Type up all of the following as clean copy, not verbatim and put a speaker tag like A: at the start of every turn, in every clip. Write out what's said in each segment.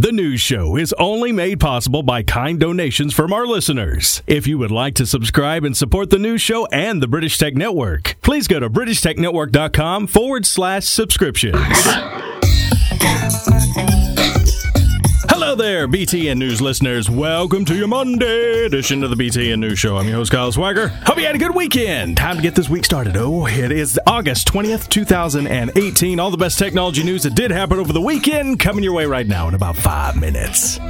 A: The news show is only made possible by kind donations from our listeners. If you would like to subscribe and support the news show and the British Tech Network, please go to BritishTechNetwork.com/subscriptions. Hello there, BTN News listeners. Welcome to your Monday edition of the BTN News Show. I'm your host, Kyle Swagger. Hope you had a good weekend. Time to get this week started. Oh, it is August 20th, 2018. All the best technology news that did happen over the weekend coming your way right now in about 5 minutes.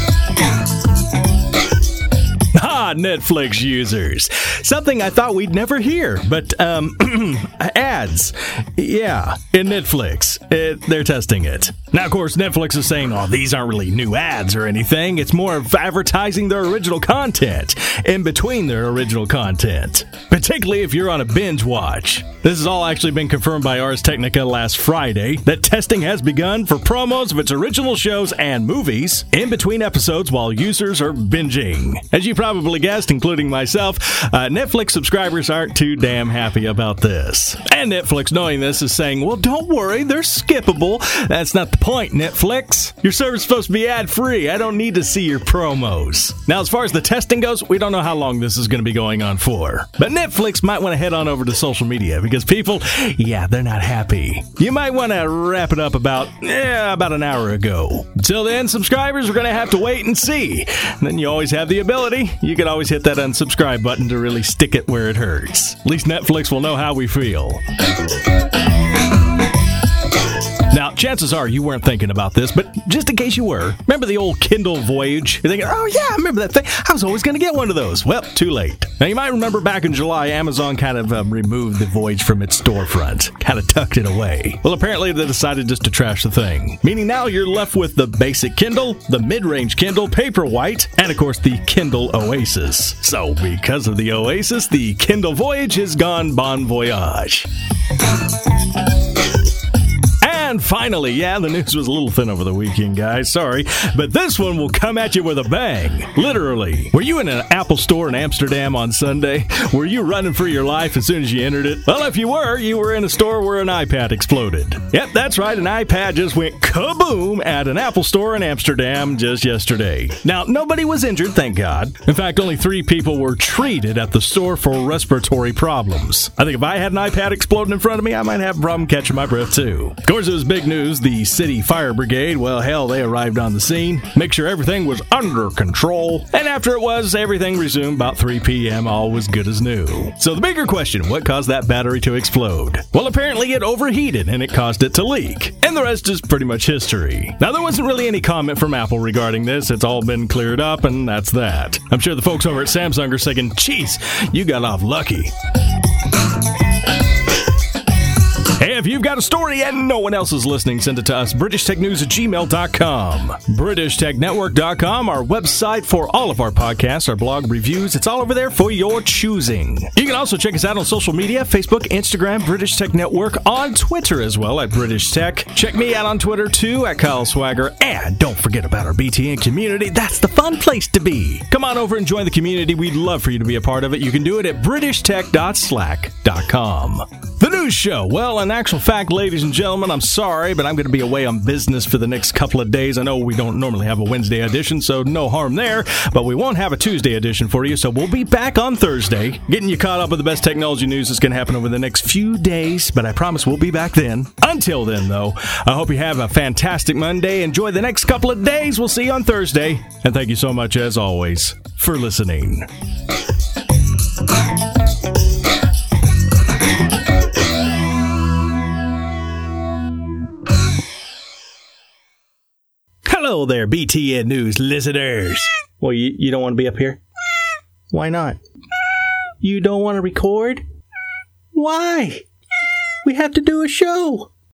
A: Netflix users. Something I thought we'd never hear, but ads. Yeah, in Netflix. They're testing it. Now, of course, Netflix is saying, oh, these aren't really new ads or anything. It's more of advertising their original content in between their original content, particularly if you're on a binge watch. This has all actually been confirmed by Ars Technica last Friday, that testing has begun for promos of its original shows and movies in between episodes while users are binging. As you probably guessed, including myself, Netflix subscribers aren't too damn happy about this. And Netflix, knowing this, is saying, well, don't worry, they're skippable. That's not the point, Netflix. Your service is supposed to be ad-free. I don't need to see your promos. Now, as far as the testing goes, we don't know how long this is going to be going on for. But Netflix might want to head on over to social media because people, they're not happy. You might want to wrap it up about an hour ago. Until then, subscribers are going to have to wait and see. And then you always have the ability. You can always hit that unsubscribe button to really stick it where it hurts. At least Netflix will know how we feel. Now, chances are you weren't thinking about this, but just in case you were, remember the old Kindle Voyage? You're thinking, oh yeah, I remember that thing. I was always going to get one of those. Well, too late. Now, you might remember back in July, Amazon kind of removed the Voyage from its storefront, kind of tucked it away. Well, apparently they decided just to trash the thing, meaning now you're left with the basic Kindle, the mid-range Kindle Paperwhite, and of course the Kindle Oasis. So, because of the Oasis, the Kindle Voyage has gone bon voyage. And finally, the news was a little thin over the weekend, guys. Sorry. But this one will come at you with a bang. Literally. Were you in an Apple store in Amsterdam on Sunday? Were you running for your life as soon as you entered it? Well, if you were in a store where an iPad exploded. Yep, that's right. An iPad just went kaboom at an Apple store in Amsterdam just yesterday. Now, nobody was injured, thank God. In fact, only 3 people were treated at the store for respiratory problems. I think if I had an iPad exploding in front of me, I might have a problem catching my breath, too. Of course, it was big news. The city fire brigade, they arrived on the scene, make sure everything was under control, and after it was, everything resumed about 3 p.m. All was good as new. So the bigger question, what caused that battery to explode? Well, apparently it overheated and it caused it to leak. And the rest is pretty much history. Now, there wasn't really any comment from Apple regarding this. It's all been cleared up, and that's that. I'm sure the folks over at Samsung are saying, geez, you got off lucky. Hey, if you've got a story and no one else is listening, send it to us, BritishTechNews@gmail.com. BritishTechNetwork.com, our website for all of our podcasts, our blog reviews. It's all over there for your choosing. You can also check us out on social media, Facebook, Instagram, British Tech Network, on Twitter as well, at British Tech. Check me out on Twitter, too, at Kyle Swagger. And don't forget about our BTN community. That's the fun place to be. Come on over and join the community. We'd love for you to be a part of it. You can do it at BritishTech.slack.com. The news show. Well, in actual fact, ladies and gentlemen, I'm sorry, but I'm going to be away on business for the next couple of days. I know we don't normally have a Wednesday edition, so no harm there, but we won't have a Tuesday edition for you, so we'll be back on Thursday, getting you caught up with the best technology news that's going to happen over the next few days, but I promise we'll be back then. Until then, though, I hope you have a fantastic Monday. Enjoy the next couple of days. We'll see you on Thursday, and thank you so much, as always, for listening. Hello there, BTN News listeners. Well, you don't want to be up here? Why not? You don't want to record? Why? We have to do a show.